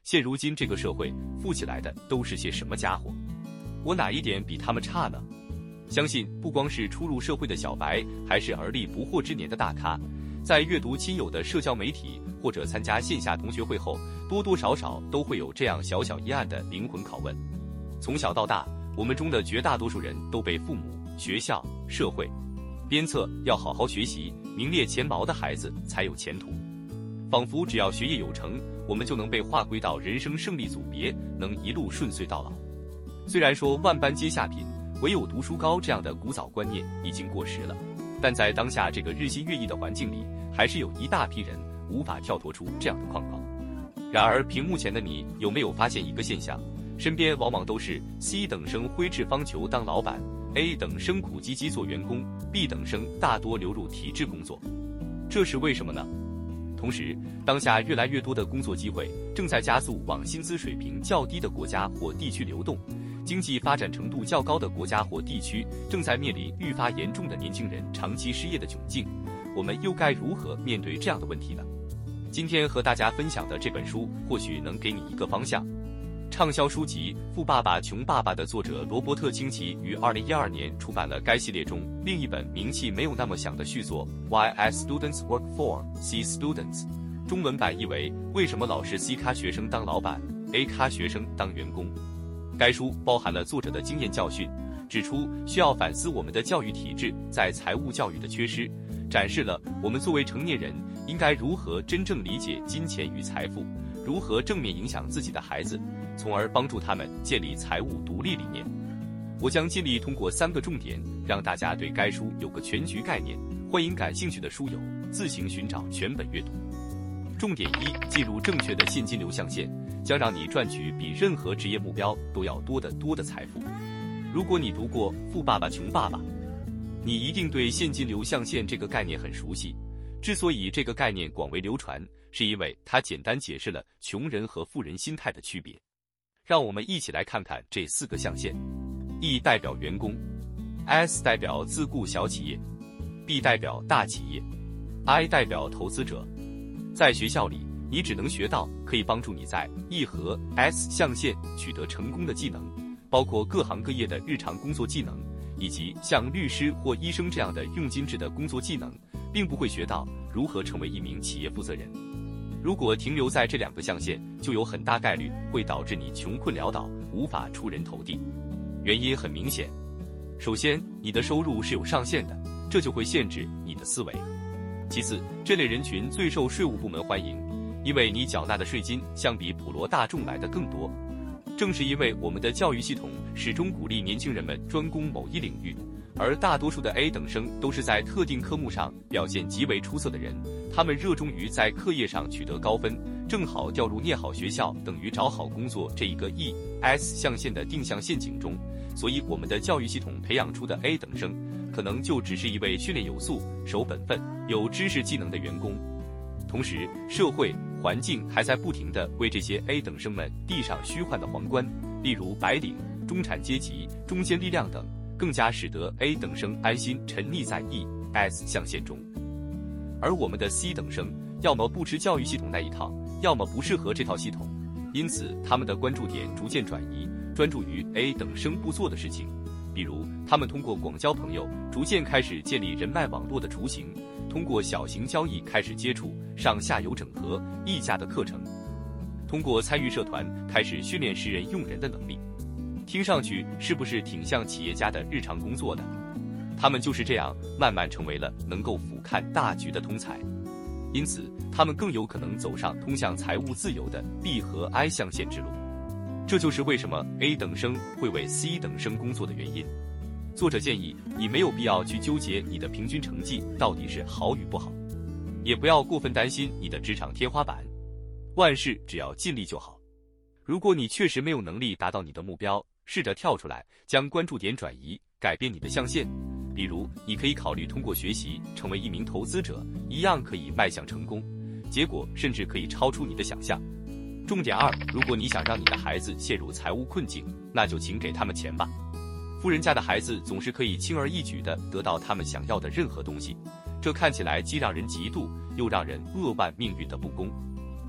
现如今这个社会富起来的都是些什么家伙？我哪一点比他们差呢？相信不光是初入社会的小白，还是而立不惑之年的大咖，在阅读亲友的社交媒体或者参加线下同学会后，多多少少都会有这样小小一案的灵魂拷问。从小到大，我们中的绝大多数人都被父母、学校、社会鞭策要好好学习，名列前茅的孩子才有前途，仿佛只要学业有成，我们就能被划归到人生胜利组别，能一路顺遂到老。虽然说万般皆下品，唯有读书高这样的古早观念已经过时了，但在当下这个日新月异的环境里，还是有一大批人无法跳脱出这样的框框。然而屏幕前的你有没有发现一个现象，身边往往都是 C 等生挥斥方遒当老板， A 等生苦唧唧做员工， B 等生大多流入体制工作，这是为什么呢？同时，当下越来越多的工作机会正在加速往薪资水平较低的国家或地区流动，经济发展程度较高的国家或地区正在面临愈发严重的年轻人长期失业的窘境，我们又该如何面对这样的问题呢？今天和大家分享的这本书或许能给你一个方向。畅销书籍《富爸爸穷爸爸》的作者罗伯特清崎于2012年出版了该系列中另一本名气没有那么响的续作 Why as Students Work for C Students， 中文版译为为什么老是 C 咖学生当老板， A 咖学生当员工。该书包含了作者的经验教训，指出需要反思我们的教育体制在财务教育的缺失，展示了我们作为成年人应该如何真正理解金钱与财富，如何正面影响自己的孩子，从而帮助他们建立财务独立理念。我将尽力通过3个重点，让大家对该书有个全局概念，欢迎感兴趣的书友自行寻找全本阅读。重点1：进入正确的现金流象限，将让你赚取比任何职业目标都要多得多的财富。如果你读过《富爸爸穷爸爸》，你一定对现金流象限这个概念很熟悉。之所以这个概念广为流传，是因为它简单解释了穷人和富人心态的区别。让我们一起来看看这4个象限。E 代表员工， S 代表自雇小企业， B 代表大企业， I 代表投资者。在学校里，你只能学到可以帮助你在 E 和 S 象限取得成功的技能，包括各行各业的日常工作技能，以及像律师或医生这样的用金质的工作技能，并不会学到如何成为一名企业负责人。如果停留在这2个象限，就有很大概率会导致你穷困潦倒，无法出人头地。原因很明显，首先，你的收入是有上限的，这就会限制你的思维。其次，这类人群最受税务部门欢迎，因为你缴纳的税金相比普罗大众来的更多。正是因为我们的教育系统始终鼓励年轻人们专攻某一领域，而大多数的 A 等生都是在特定科目上表现极为出色的人，他们热衷于在课业上取得高分，正好掉入念好学校等于找好工作这一个 E、S 象限的定向陷阱中，所以我们的教育系统培养出的 A 等生，可能就只是一位训练有素、守本分、有知识技能的员工。同时，社会环境还在不停地为这些 A 等生们递上虚幻的皇冠，例如白领、中产阶级、中坚力量等，更加使得 A 等生安心沉溺在 E、S 象限中。而我们的 C 等生，要么不吃教育系统那一套，要么不适合这套系统，因此他们的关注点逐渐转移，专注于 A 等生不做的事情。比如，他们通过广交朋友，逐渐开始建立人脉网络的雏形，通过小型交易开始接触上下游整合、议价的课程，通过参与社团开始训练识人用人的能力。听上去是不是挺像企业家的日常工作的？他们就是这样慢慢成为了能够俯瞰大局的通才，因此他们更有可能走上通向财务自由的 B 和 I 象限之路。这就是为什么 A 等生会为 C 等生工作的原因。作者建议你没有必要去纠结你的平均成绩到底是好与不好，也不要过分担心你的职场天花板，万事只要尽力就好。如果你确实没有能力达到你的目标，试着跳出来，将关注点转移，改变你的象限。比如，你可以考虑通过学习成为一名投资者，一样可以迈向成功，结果甚至可以超出你的想象。重点2：如果你想让你的孩子陷入财务困境，那就请给他们钱吧。富人家的孩子总是可以轻而易举地得到他们想要的任何东西，这看起来既让人嫉妒，又让人扼腕命运的不公。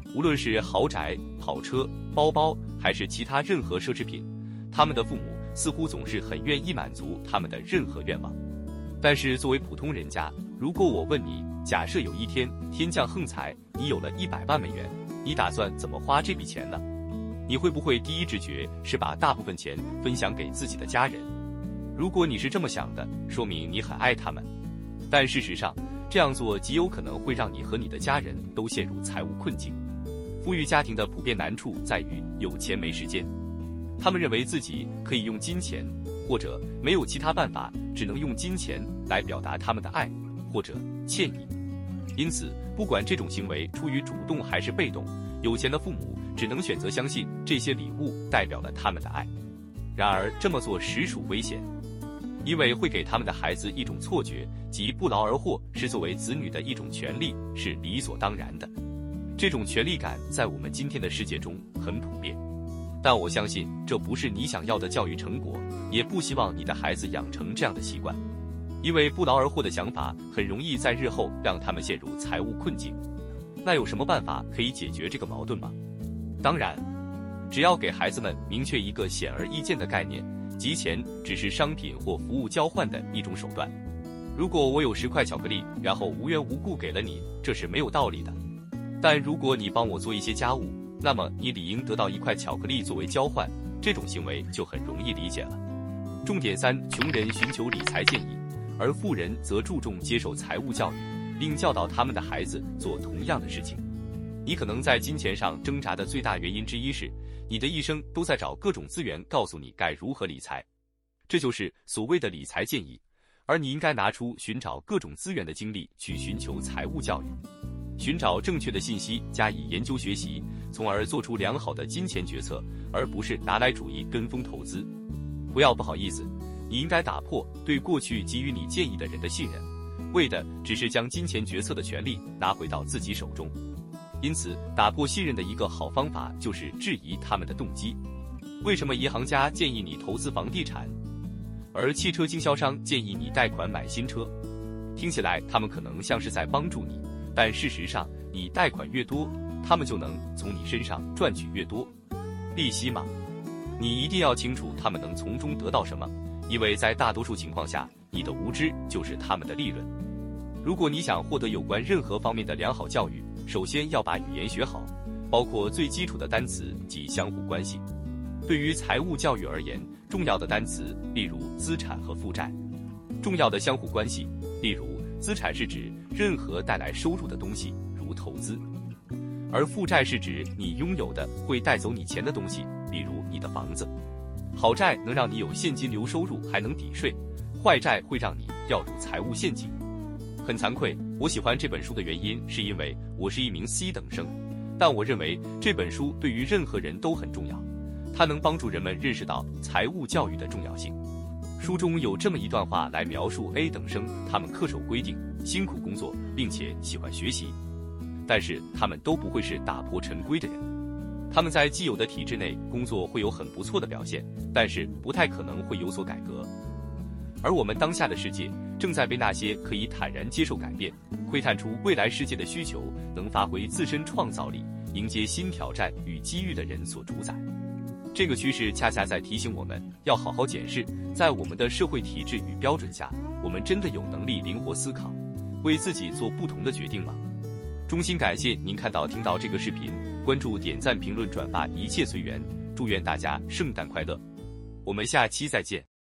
无论是豪宅、跑车、包包，还是其他任何奢侈品，他们的父母似乎总是很愿意满足他们的任何愿望。但是作为普通人家，如果我问你，假设有一天天降横财，你有了100万美元，你打算怎么花这笔钱呢？你会不会第一直觉是把大部分钱分享给自己的家人？如果你是这么想的，说明你很爱他们。但事实上，这样做极有可能会让你和你的家人都陷入财务困境。富裕家庭的普遍难处在于有钱没时间，他们认为自己可以用金钱，或者没有其他办法，只能用金钱来表达他们的爱或者歉意。因此，不管这种行为出于主动还是被动，有钱的父母只能选择相信这些礼物代表了他们的爱。然而，这么做实属危险，因为会给他们的孩子一种错觉，即不劳而获是作为子女的一种权利，是理所当然的。这种权利感在我们今天的世界中很普遍，但我相信这不是你想要的教育成果，也不希望你的孩子养成这样的习惯，因为不劳而获的想法很容易在日后让他们陷入财务困境。那有什么办法可以解决这个矛盾吗？当然，只要给孩子们明确一个显而易见的概念，即钱只是商品或服务交换的一种手段。如果我有10块巧克力，然后无缘无故给了你，这是没有道理的。但如果你帮我做一些家务，那么你理应得到1块巧克力作为交换，这种行为就很容易理解了。重点3：穷人寻求理财建议，而富人则注重接受财务教育，并教导他们的孩子做同样的事情。你可能在金钱上挣扎的最大原因之一是，你的一生都在找各种资源告诉你该如何理财，这就是所谓的理财建议，而你应该拿出寻找各种资源的精力去寻求财务教育，寻找正确的信息，加以研究学习，从而做出良好的金钱决策，而不是拿来主义跟风投资。不要不好意思，你应该打破对过去给予你建议的人的信任，为的只是将金钱决策的权利拿回到自己手中。因此，打破信任的一个好方法就是质疑他们的动机。为什么银行家建议你投资房地产，而汽车经销商建议你贷款买新车？听起来他们可能像是在帮助你，但事实上，你贷款越多，他们就能从你身上赚取越多利息吗？你一定要清楚他们能从中得到什么，因为在大多数情况下，你的无知就是他们的利润。如果你想获得有关任何方面的良好教育，首先要把语言学好，包括最基础的单词及相互关系。对于财务教育而言，重要的单词例如资产和负债，重要的相互关系例如资产是指任何带来收入的东西，如投资，而负债是指你拥有的会带走你钱的东西，比如你的房子。好债能让你有现金流收入，还能抵税；坏债会让你掉入财务陷阱。很惭愧，我喜欢这本书的原因是因为我是一名 C 等生，但我认为这本书对于任何人都很重要，它能帮助人们认识到财务教育的重要性。书中有这么一段话来描述 A 等生，他们恪守规定，辛苦工作，并且喜欢学习，但是他们都不会是打破陈规的人。他们在既有的体制内工作会有很不错的表现，但是不太可能会有所改革。而我们当下的世界正在被那些可以坦然接受改变，窥探出未来世界的需求，能发挥自身创造力，迎接新挑战与机遇的人所主宰。这个趋势恰恰在提醒我们要好好检视，在我们的社会体制与标准下，我们真的有能力灵活思考，为自己做不同的决定吗？衷心感谢您听到这个视频，关注、点赞、评论、转发，一切随缘。祝愿大家圣诞快乐！我们下期再见。